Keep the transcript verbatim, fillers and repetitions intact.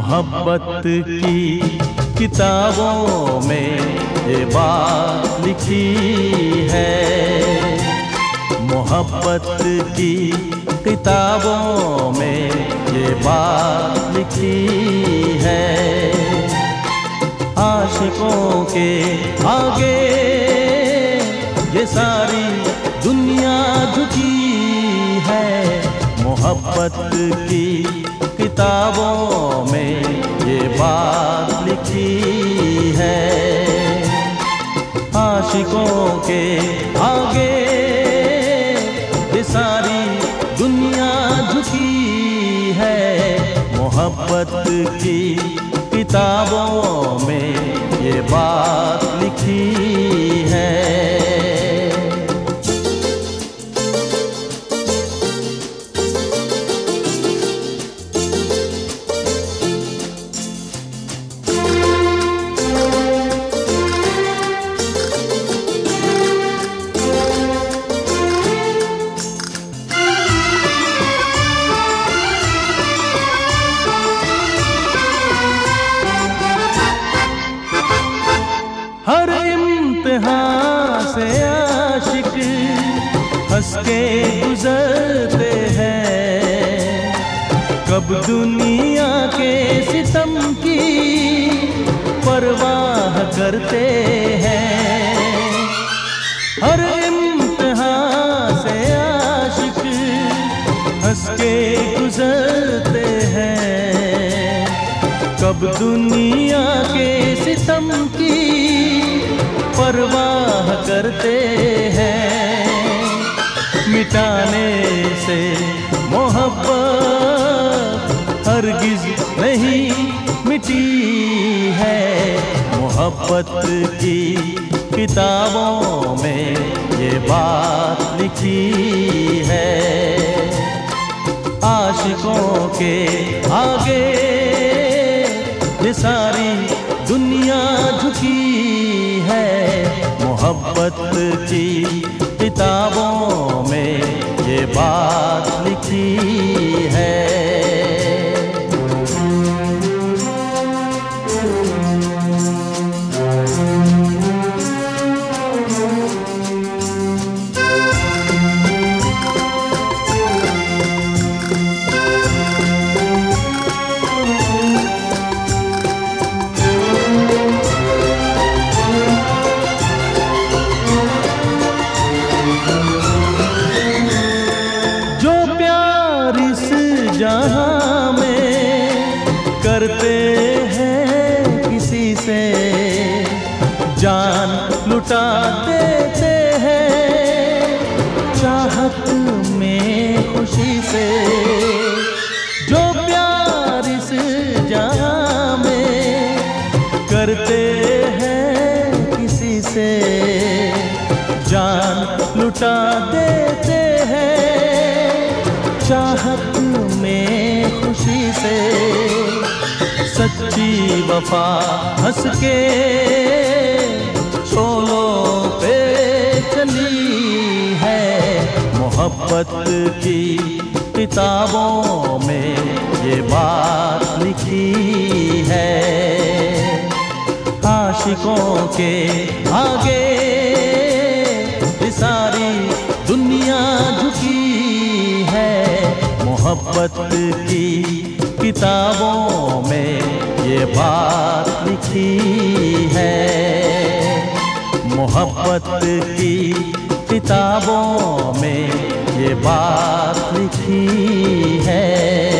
मोहब्बत की किताबों में ये बात लिखी है। मोहब्बत की किताबों में ये बात लिखी है। आशिकों के आगे ये सारी दुनिया झुकी है। मोहब्बत की किताबों में ये बात लिखी है। आशिकों के आगे ये सारी दुनिया झुकी है। मोहब्बत की किताबों में ये बात लिखी है। हर इम्तिहान से आशिक हंस के गुजरते हैं। कब दुनिया के सितम की परवाह करते हैं। हर इम्तिहान से आशिक हंस के गुजरते हैं। कब दुनिया के सितम की परवाह करते हैं। मिटाने से मोहब्बत हरगिज नहीं मिटी है। मोहब्बत की किताबों में ये बात लिखी है। आशिकों के आगे ये सारी दुनिया झुकी है। मोहब्बत की किताबों में ये बात लिखी है। जहाँ में करते हैं किसी से जान लुटा देते हैं। चाहत में खुशी से जो प्यार इस जहाँ में करते हैं किसी से जान लुटा देते हैं। चाहत में खुशी से सच्ची वफा हंस के शोलों पे चली है। मोहब्बत की किताबों में ये बात लिखी है। आशिकों के आगे ये सारी दुनिया झुकी है। मोहब्बत की किताबों में ये बात लिखी है। मोहब्बत की किताबों में ये बात लिखी है।